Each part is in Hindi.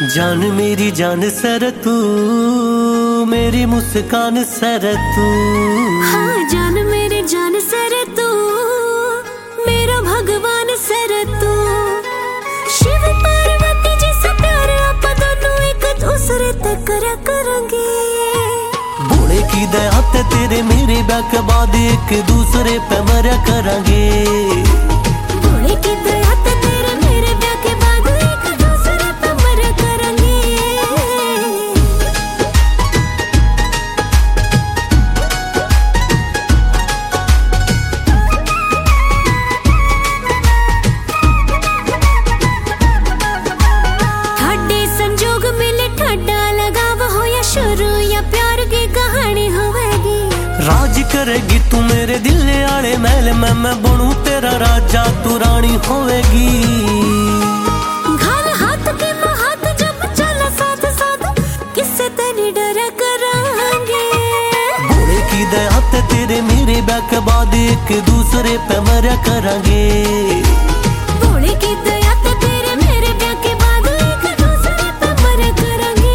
जान मेरी जान सर तू, मेरी मुस्कान सर तू। हाँ जान मेरी जान सर तू, मेरा भगवान सर तू। शिव पार्वती जैसा प्यार आप दोनों एक दूसरे ते करा करेंगे। भोले की दया ते तेरे मेरे ब्याह के बाद एक दूसरे पे मरा करेंगे। भोले की दया ते तेरे मेरे ब्याह के बाद एक दूसरे पे मरा करेंगे। ठाडे संजोग मिले ठाडा लगाव हो या शुरू या प्यार की कहानी होवेगी। राज करेगी तू मेरे दिल आले महल में, मैं बनूं तेरा राजा तू रानी होवेगी। घाल हाथ के हाथ जब चला साथ साथ किससे तेरी डरा करांगे। भोले की दया ते तेरे मेरे ब्याह के बाद एक दूसरे पे मरा करेंगे। भोले की दया ते तेरे मेरे ब्याह के बाद एक दूसरे पे मरा करेंगे।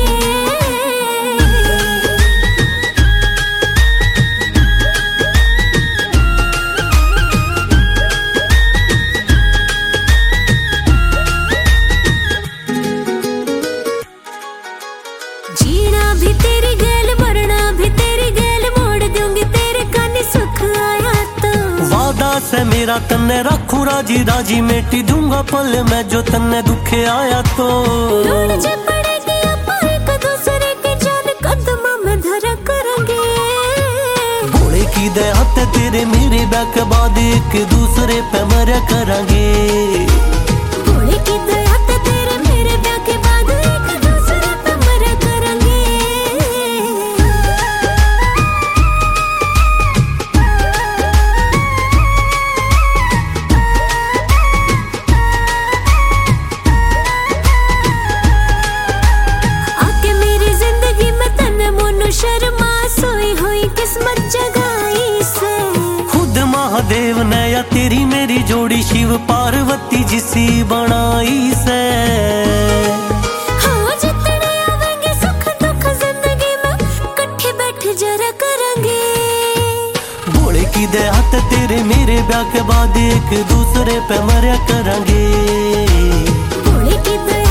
जीना भी तेरी गैल मरना भी तेरी गैल, मोड़ दूंगी तेरे कानी सुख आया तो। वादा से मेरा तन्ने रखूं राजी राजी, मेटी दूंगा पल में जो तन्ने दुखे आया तो। ढूंढ जे पड़ेगी अपा एक दूसरे के जान कदमों में धरा करेंगे। भोले की दया ते तेरे मेरे ब्याह के बाद एक दूसरे पे मरा करेंगे। भोले की दया ते तेरे मेरे ब्याह के बाद एक दूसरे पे मरा करेंगे। आके मेरी जिंदगी में तन्ने मोनू शर्मा, सोई हुई किस्मत जगाई से। खुद महादेव ने या तेरी मेरी जोड़ी शिव पार्वती जिसी बनाई से। हाँ जितने आवेंगे सुख दुख जिंदगी में कट्ठे बैठ जरा करेंगे। भोले की दया ते तेरे मेरे ब्याह के बाद एक दूसरे पे मरा करेंगे। भोले की दया